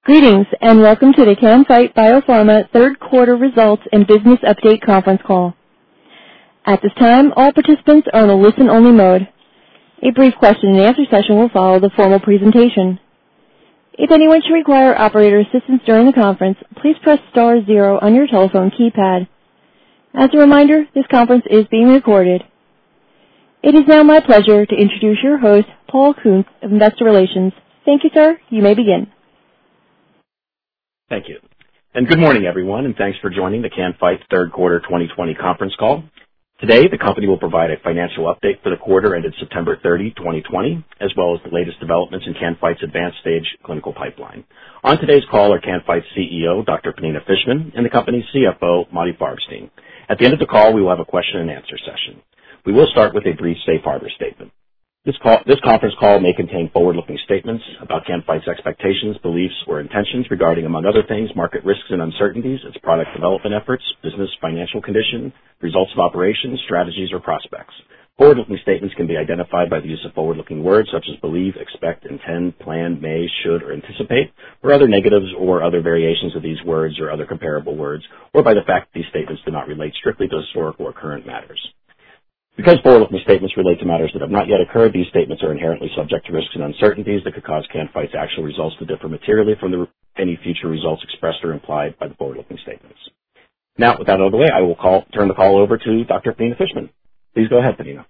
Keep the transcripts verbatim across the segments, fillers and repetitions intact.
Greetings, and welcome to the Can-Fite BioPharma third quarter results and business update conference call. At this time, all participants are in a listen-only mode. A brief question and answer session will follow the formal presentation. If anyone should require operator assistance during the conference, please press star zero on your telephone keypad. As a reminder, this conference is being recorded. It is now my pleasure to introduce your host, Paul Kuntz of Investor Relations. Thank you, sir. You may begin. Thank you. And good morning, everyone, and thanks for joining the Can-Fite third quarter twenty twenty conference call. Today, the company will provide a financial update for the quarter ended September thirtieth, twenty twenty, as well as the latest developments in Can-Fite's advanced stage clinical pipeline. On today's call are Can-Fite's C E O, Doctor Pnina Fishman, and the company's C F O, Motti Farbstein. At the end of the call, we will have a question and answer session. We will start with a brief safe harbor statement. This, call, this conference call may contain forward-looking statements about Can-Fite's expectations, beliefs, or intentions regarding, among other things, market risks and uncertainties, its product development efforts, business financial condition, results of operations, strategies, or prospects. Forward-looking statements can be identified by the use of forward-looking words such as believe, expect, intend, plan, may, should, or anticipate, or other negatives or other variations of these words or other comparable words, or by the fact that these statements do not relate strictly to historical or current matters. Because forward-looking statements relate to matters that have not yet occurred, these statements are inherently subject to risks and uncertainties that could cause Can-Fite's actual results to differ materially from the, any future results expressed or implied by the forward-looking statements. Now, with that out of the way, I will call, turn the call over to Doctor Pnina Fishman. Please go ahead, Pnina.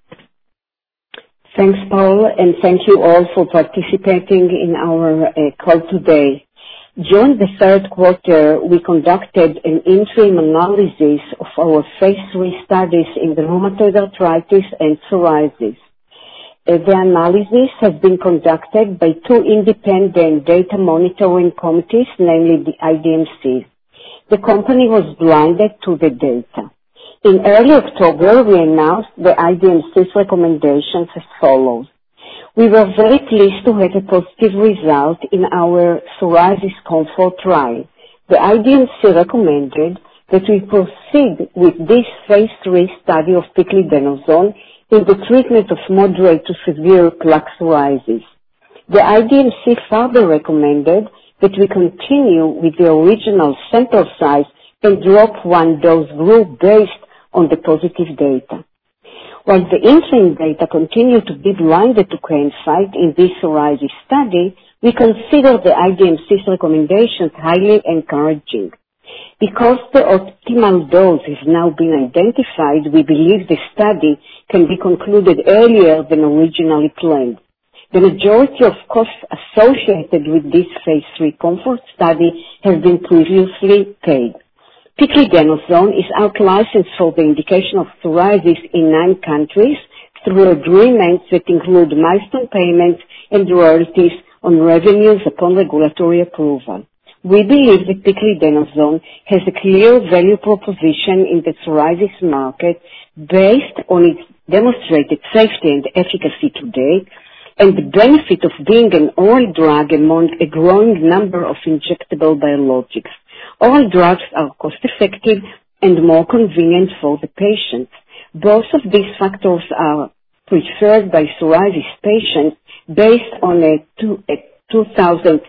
Thanks, Paul, and thank you all for participating in our uh, call today. During the third quarter, we conducted an interim analysis of our phase three studies in the rheumatoid arthritis and psoriasis. Uh, the analysis has been conducted by two independent data monitoring committees, namely the I D M C. The company was blinded to the data. In early October, we announced the I D M C's recommendations as follows. We were very pleased to have a positive result in our psoriasis COMFORT trial. The I D M C recommended that we proceed with this phase three study of piclidenoson in the treatment of moderate to severe plaque psoriasis. The I D M C further recommended that we continue with the original sample size and drop one dose group based on the positive data. While the interim data continue to be blinded to Can-Fite in this psoriasis study, we consider the I D M C's recommendations highly encouraging. Because the optimal dose has now been identified, we believe the study can be concluded earlier than originally planned. The majority of costs associated with this phase three COMFORT study have been previously paid. Piclidenoson is out-licensed for the indication of psoriasis in nine countries through agreements that include milestone payments and royalties on revenues upon regulatory approval. We believe that piclidenoson has a clear value proposition in the psoriasis market based on its demonstrated safety and efficacy to date and the benefit of being an oral drug among a growing number of injectable biologics. Oral drugs are cost-effective and more convenient for the patients. Both of these factors are preferred by psoriasis patients based on a, two, a two thousand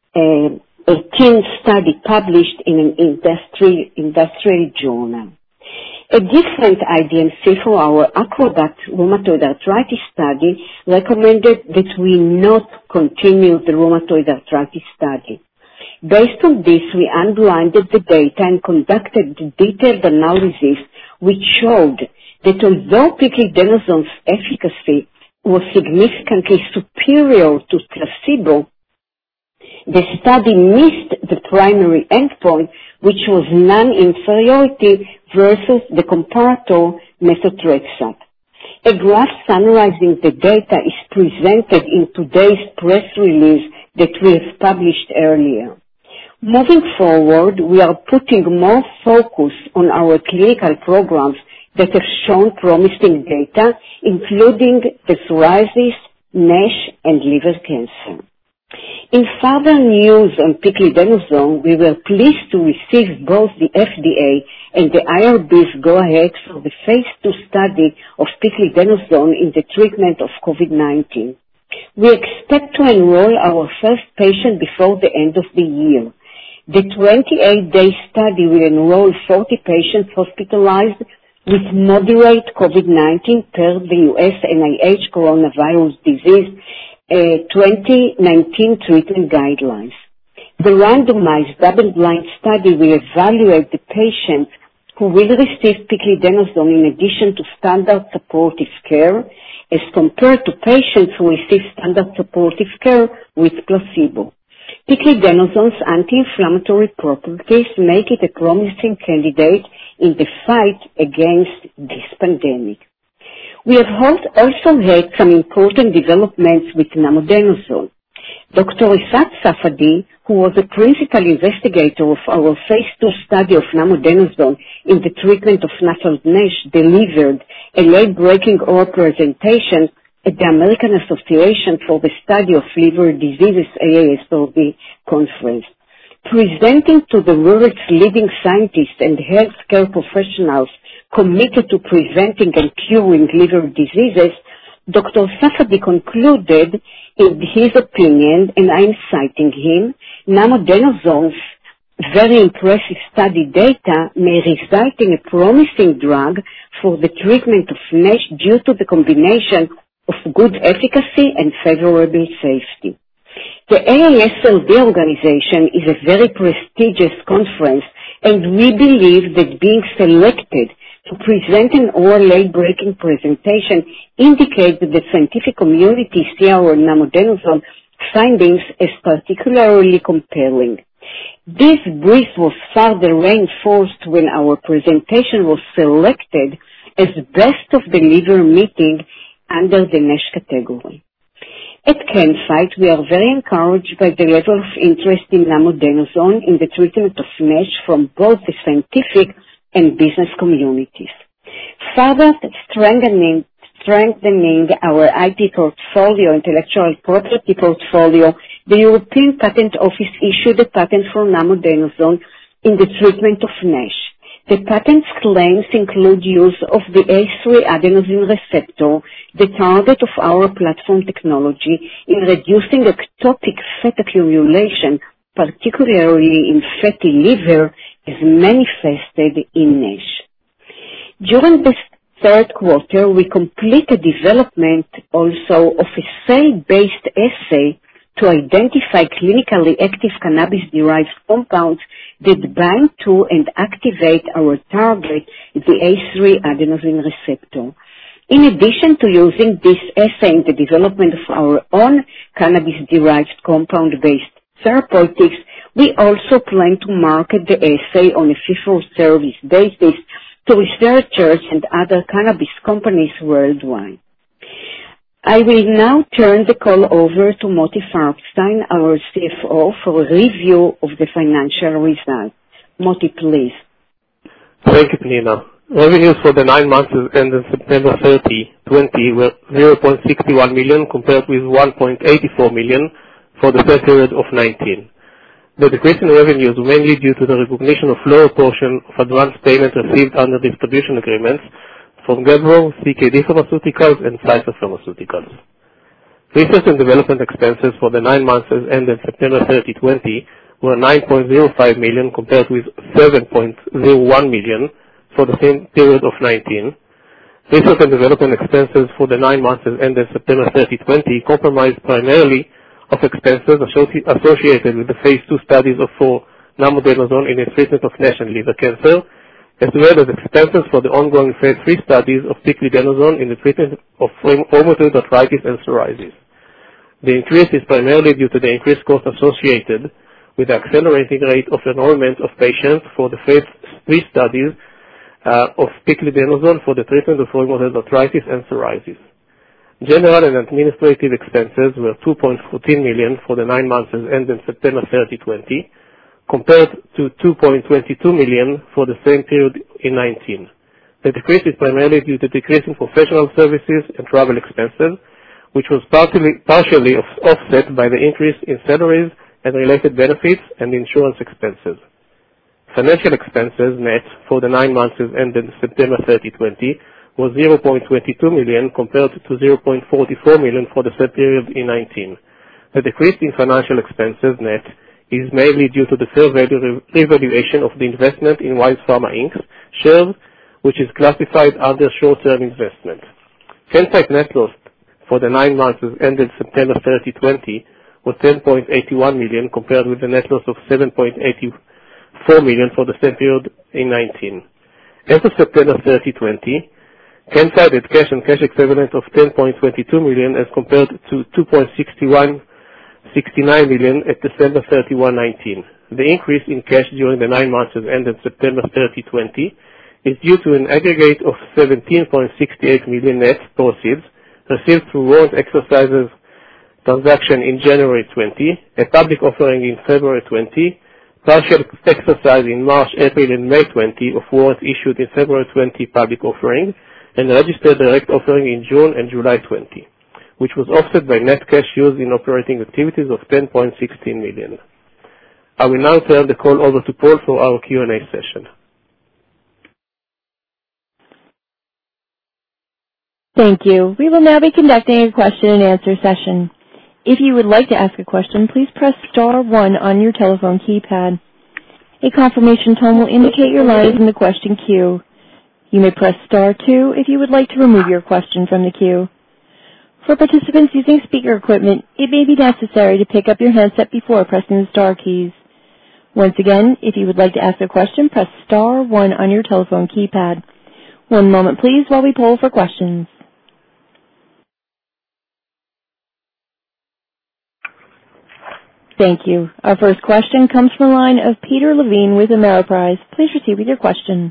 eighteen study published in an industry, industry journal. A different I D M C for our ACROBAT rheumatoid arthritis study recommended that we not continue the rheumatoid arthritis study. Based on this, we unblinded the data and conducted a detailed analysis which showed that although piclidenoson's efficacy was significantly superior to placebo, the study missed the primary endpoint, which was non-inferiority versus the comparator methotrexate. A graph summarizing the data is presented in today's press release that we have published earlier. Moving forward, we are putting more focus on our clinical programs that have shown promising data, including the psoriasis, NASH, and liver cancer. In further news on piclidenoson, we were pleased to receive both the F D A and the I R B's go-ahead for the phase two study of piclidenoson in the treatment of COVID nineteen. We expect to enroll our first patient before the end of the year. The twenty-eight day study will enroll forty patients hospitalized with moderate COVID nineteen per the U S N I H coronavirus disease uh, twenty nineteen treatment guidelines. The randomized double-blind study will evaluate the patients who will receive piclidenoson in addition to standard supportive care as compared to patients who receive standard supportive care with placebo. Piclidenoson's anti-inflammatory properties make it a promising candidate in the fight against this pandemic. We have also had some important developments with namodenoson. Doctor Ifat Safadi, who was the principal investigator of our phase two study of namodenoson in the treatment of NAFLD-NASH, delivered a late-breaking oral presentation at the American Association for the Study of Liver Diseases A A S L D conference. Presenting to the world's leading scientists and healthcare professionals committed to preventing and curing liver diseases, Doctor Safadi concluded, in his opinion, and I'm citing him, namodenoson's very impressive study data may result in a promising drug for the treatment of NASH due to the combination of good efficacy and favorable safety. The A A S L D organization is a very prestigious conference, and we believe that being selected to present an oral late-breaking presentation indicates that the scientific community see our namodenoson findings as particularly compelling. This brief was further reinforced when our presentation was selected as best of the liver meeting under the NASH category. At CanFight, we are very encouraged by the level of interest in namodenoson in the treatment of NASH from both the scientific and business communities. Further strengthening, strengthening our I P portfolio, intellectual property portfolio, the European Patent Office issued a patent for namodenoson in the treatment of NASH. The patent's claims include use of the A three adenosine receptor, the target of our platform technology, in reducing ectopic fat accumulation, particularly in fatty liver, as manifested in NASH. During the third quarter, we completed development also of a cell-based assay to identify clinically active cannabis-derived compounds that bind to and activate our target, the A three adenosine receptor. In addition to using this assay in the development of our own cannabis-derived compound-based therapeutics, we also plan to market the assay on a fee-for-service basis to researchers and other cannabis companies worldwide. I will now turn the call over to Moti Farbstein, our C F O, for a review of the financial results. Moti, please. Thank you, Pnina. Revenues for the nine months ended September thirtieth, twenty were zero point six one million compared with one point eight four million for the same period of nineteen. The decrease in revenues was mainly due to the recognition of lower portion of advance payments received under distribution agreements from Gebro, C K D Pharmaceuticals, and Pfizer Pharmaceuticals. Research and development expenses for the nine months ended September thirtieth, twenty were nine point zero five million compared with seven point zero one million for the same period of nineteen. Research and development expenses for the nine months ended September thirtieth, twenty comprised primarily of expenses associated with the phase two studies of for namodenoson in the treatment of NASH and liver cancer, as well as expenses for the ongoing phase three studies of piclidenoson in the treatment of rheumatoid arthritis and psoriasis. The increase is primarily due to the increased cost associated with the accelerating rate of enrollment of patients for the phase three studies uh, of piclidenoson for the treatment of rheumatoid arthritis and psoriasis. General and administrative expenses were two point one four million for the nine months ended September thirtieth, twenty, compared to two point two two million for the same period in nineteen. The decrease is primarily due to decrease in professional services and travel expenses, which was partially, partially offset by the increase in salaries and related benefits and insurance expenses. Financial expenses net for the nine months ended September thirtieth, twenty was zero point two two million compared to zero point four four million for the same period in nineteen. The decrease in financial expenses net is mainly due to the fair value re- revaluation of the investment in Wise Pharma Incorporated shares, which is classified under short-term investment. Can-Site net loss for the nine months ended September thirtieth, twenty was ten point eight one million compared with the net loss of seven point eight four million for the same period in nineteen. As of September thirtieth, twenty, Can-Site had cash and cash equivalent of ten point two two million as compared to two point six one sixty-nine million at December thirty-first, nineteen. The increase in cash during the nine months ended September thirtieth, twenty is due to an aggregate of seventeen point six eight million net proceeds received through warrant exercises transaction in January twenty, a public offering in February twenty, partial exercise in March, April, and May twenty of warrants issued in February twenty public offering, and registered direct offering in June and July twenty, which was offset by net cash used in operating activities of ten point one six million. I will now turn the call over to Paul for our Q and A session. Thank you. We will now be conducting a question and answer session. If you would like to ask a question, please press star one on your telephone keypad. A confirmation tone will indicate your line is in the question queue. You may press star two if you would like to remove your question from the queue. For participants using speaker equipment, it may be necessary to pick up your handset before pressing the star keys. Once again, if you would like to ask a question, press star one on your telephone keypad. One moment, please, while we poll for questions. Thank you. Our first question comes from the line of Peter Levine with Ameriprise. Please proceed with your question.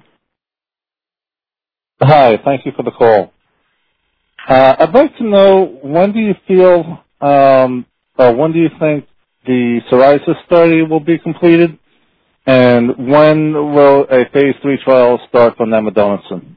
Hi, thank you for the call. Uh, I'd like to know, when do you feel, um, or when do you think the psoriasis study will be completed, and when will a phase three trial start for namodenoson?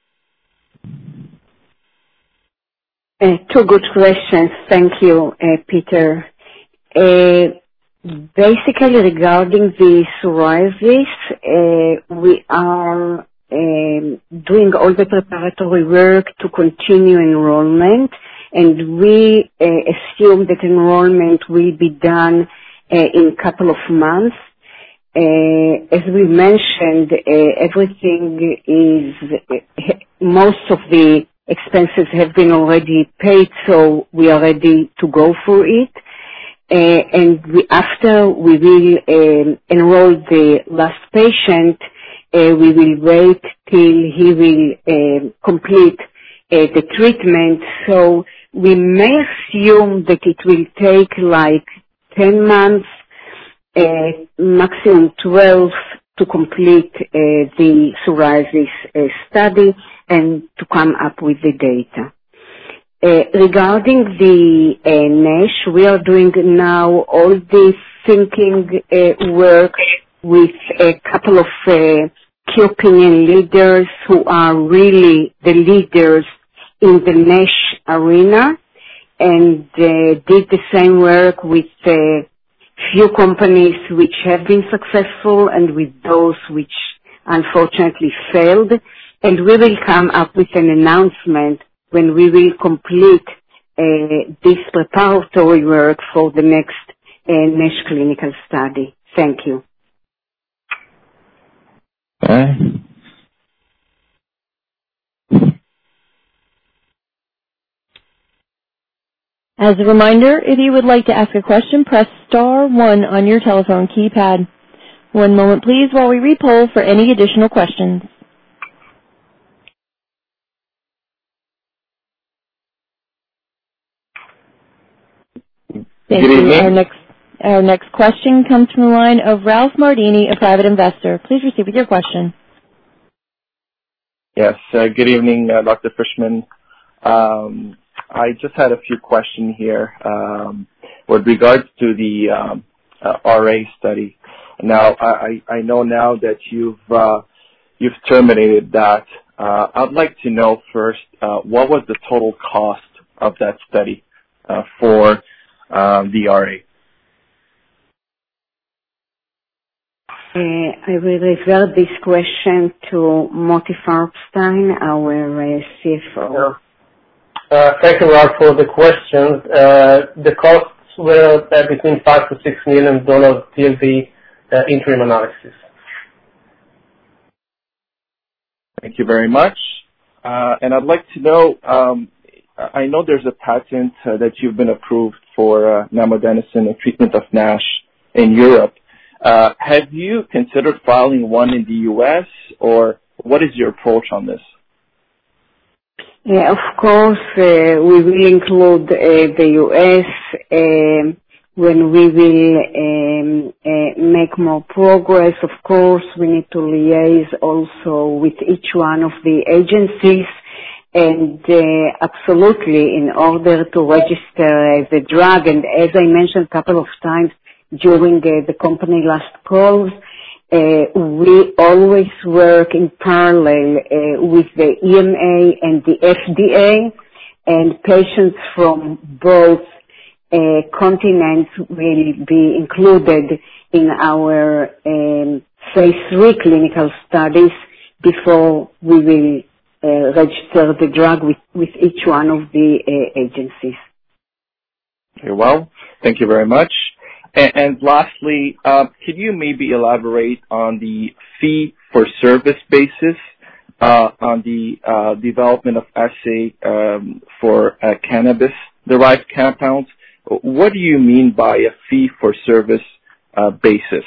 Uh, two good questions. Thank you, uh, Peter. Uh, basically, regarding the psoriasis, uh, we are um, doing all the preparatory work to continue enrollment, and we uh, assume that enrollment will be done uh, in a couple of months. Uh, as we mentioned, uh, everything is, uh, most of the expenses have been already paid, so we are ready to go for it. Uh, and we, after we will um, enroll the last patient, uh, we will wait till he will um, complete uh, the treatment. So we may assume that it will take like ten months, uh, maximum twelve, to complete uh, the psoriasis uh, study and to come up with the data. Uh, regarding the uh, NASH, we are doing now all the thinking uh, work with a couple of uh, key opinion leaders who are really the leaders in the NASH arena, and uh, did the same work with uh, few companies which have been successful and with those which unfortunately failed. And we will come up with an announcement when we will complete uh, this preparatory work for the next uh, NASH clinical study. Thank you. Okay. As a reminder, if you would like to ask a question, press star one on your telephone keypad. One moment, please, while we re-poll for any additional questions. Thank Good you. evening. Our next, our next question comes from the line of Ralph Mardini, a private investor. Please proceed with your question. Yes, uh, good evening, uh, Doctor Fishman. Um, I just had a few questions here um, with regards to the um, uh, R A study. Now, I, I know now that you've uh, you've terminated that. Uh, I'd like to know first, uh, what was the total cost of that study uh, for um, the R A? Uh, I will refer this question to Moti Farbstein, our uh, C F O. Uh, thank you, Mark, for the questions. Uh, the costs were uh, between five to six million dollars till the uh, interim analysis. Thank you very much. Uh, and I'd like to know, um, I know there's a patent uh, that you've been approved for uh, namodenoson and treatment of NASH in Europe. Uh, have you considered filing one in the U S, or what is your approach on this? Yeah, of course, uh, we will include uh, the U S uh, when we will um, uh, make more progress. Of course, we need to liaise also with each one of the agencies, and uh, absolutely in order to register uh, the drug. And as I mentioned a couple of times during uh, the company last calls, Uh, we always work in parallel uh, with the E M A and the F D A, and patients from both uh, continents will be included in our um, phase three clinical studies before we will uh, register the drug with, with each one of the uh, agencies. Very well. Thank you very much. And, and lastly, uh, could you maybe elaborate on the fee-for-service basis uh, on the uh, development of assay um, for uh, cannabis-derived compounds? What do you mean by a fee-for-service uh, basis?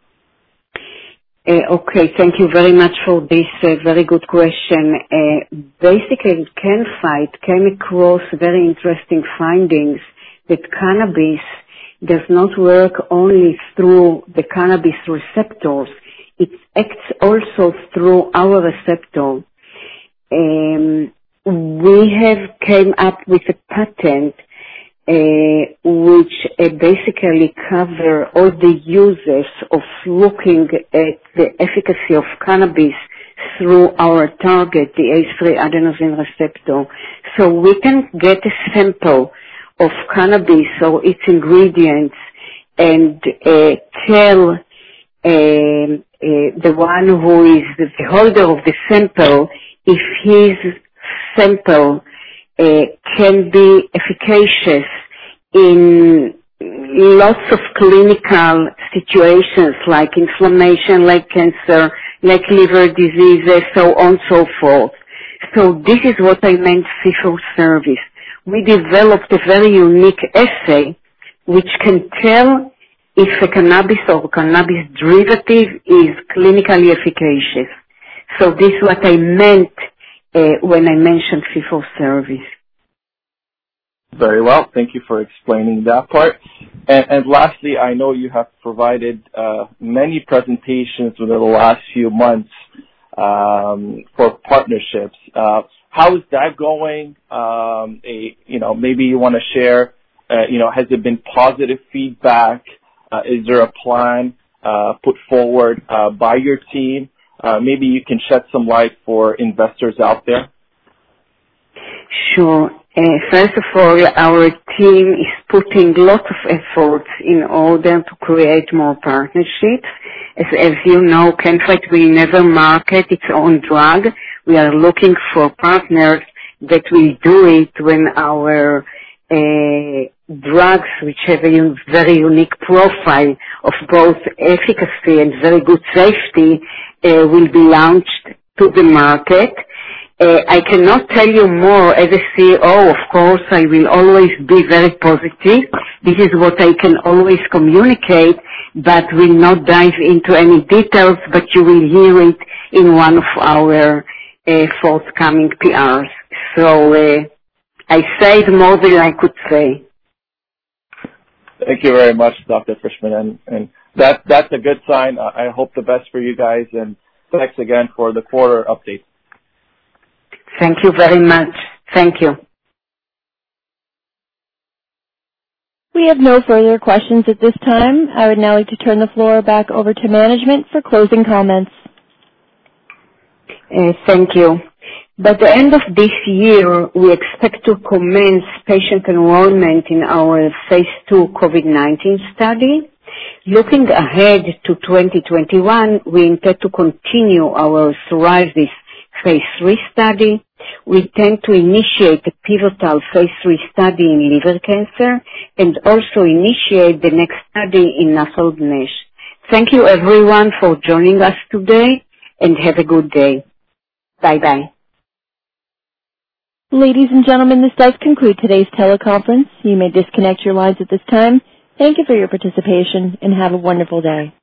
Uh, okay, thank you very much for this uh, very good question. Uh, basically, Can-Fite came across very interesting findings that cannabis does not work only through the cannabis receptors. It acts also through our receptor. Um, we have came up with a patent uh, which uh, basically cover all the uses of looking at the efficacy of cannabis through our target, the A three adenosine receptor. So we can get a sample of cannabis or its ingredients and uh, tell uh, uh, the one who is the holder of the sample if his sample uh, can be efficacious in lots of clinical situations like inflammation, like cancer, like liver diseases, so on and so forth. So this is what I meant fee-for-service. We developed a very unique assay which can tell if a cannabis or cannabis derivative is clinically efficacious. So this is what I meant uh, when I mentioned fee-for-service. Very well. Thank you for explaining that part. And, and lastly, I know you have provided uh, many presentations within the last few months um, for partnerships. Uh, How is that going? Um, a, you know, maybe you want to share, uh, you know, has there been positive feedback? Uh, is there a plan uh, put forward uh, by your team? Uh, maybe you can shed some light for investors out there. Sure. Uh, first of all, our team is putting lots of efforts in order to create more partnerships. As, as you know, Can-Fite will never market its own drug. We are looking for partners that will do it when our uh, drugs, which have a very unique profile of both efficacy and very good safety, uh, will be launched to the market. Uh, I cannot tell you more as a C E O. Of course, I will always be very positive. This is what I can always communicate, but will not dive into any details, but you will hear it in one of our uh, forthcoming P Rs. So uh, I said more than I could say. Thank you very much, Doctor Frischman, and, and that, that's a good sign. I hope the best for you guys, and thanks again for the quarter update. Thank you very much. Thank you. We have no further questions at this time. I would now like to turn the floor back over to management for closing comments. Uh, thank you. By the end of this year, we expect to commence patient enrollment in our phase two COVID nineteen study. Looking ahead to twenty twenty-one, we intend to continue our psoriasis phase three study. We intend to initiate a pivotal phase three study in liver cancer and also initiate the next study in NAFLD-NASH. Thank you everyone for joining us today and have a good day. Bye-bye. Ladies and gentlemen, this does conclude today's teleconference. You may disconnect your lines at this time. Thank you for your participation and have a wonderful day.